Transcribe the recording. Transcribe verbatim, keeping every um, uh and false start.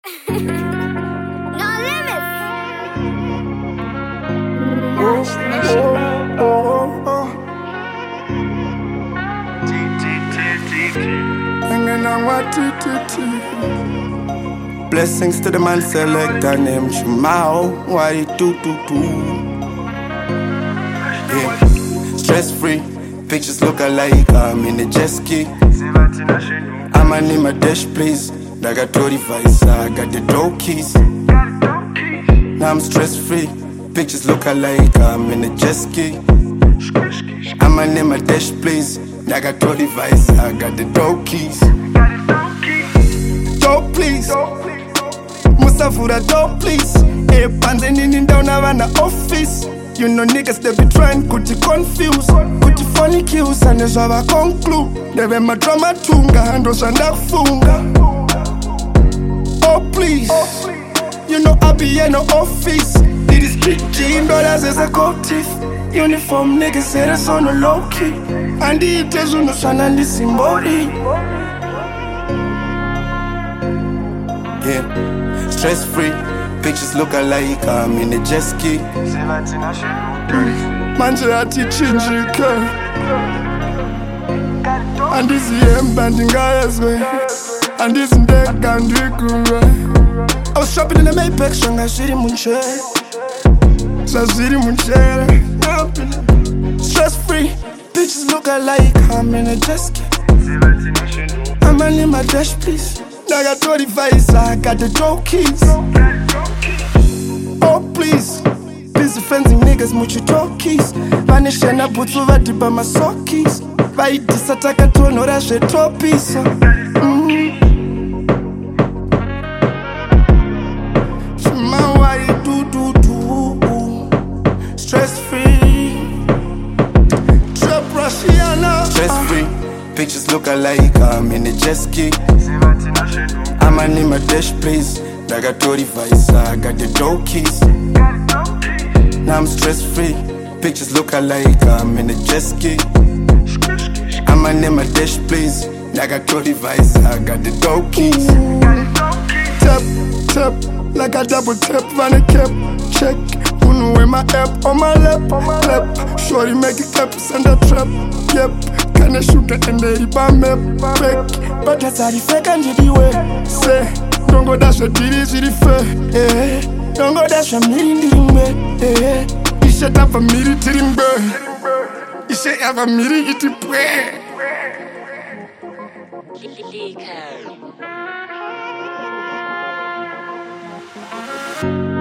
No limits. Oh, oh, oh. Hanging on what T T T. Blessings to the man selector named Shimao. What he do do do? Yeah, stress free. Pictures look alike. I'm in the jet ski. I'm a name a dash please. I got twenty devices. I got the door keys. Now I'm stress free. Pictures look alike. I'm in the jet ski. I'm a name a dash please. I got twenty devices. I got the door keys. Door please. Musafura door please. Hey, panzening down around the office. You know niggas they be trying to confuse. Put funny cues and they have a conclude. They be my drama tunga handles and that funga. Oh please, you know I be in the office. It is street jean dollars as a coat teeth. Uniform niggas say that's on the low key. And the items on the sun and the symboli. Yeah, stress free. Pictures look alike, I'm in the jet ski. Manje ati chinjika. And this yem banding as well. And this deck and I was shopping in the Maybach, Shanghai City Munche. City Munche. Stress free, pictures look alike, I'm in a jet ski. I'm only my dash please. I got twenty devices, I got the door keys. Oh please, busy fencing niggas mucho talkies. Vanisha na butsu vadiba masokis. Vaidisa takatono rashe tropisa. Shima why do do do. Stress free. Trap Russiana. Stress free. Pictures look alike, I'm in the jet ski. I'm a name a dash please. I got twenty devices, I got the door keys. Now I'm stress free. Pictures look alike, I'm in the jet ski. I'm a name a dash please. I got twenty devices, I got the door keys. Tap, tap, like a double tap, van a cap. Check, who know where my app on my lap. Clap, shorty make a clap, send a trap. Yep. Can I shoot it in the riba map back? But that's how the fake and the way. Say, don't go dash your titties to the fair. Eh, don't go dash your meeting to the way. Eh, you should have a meeting to the way. You should have a meeting to the way. Liquor.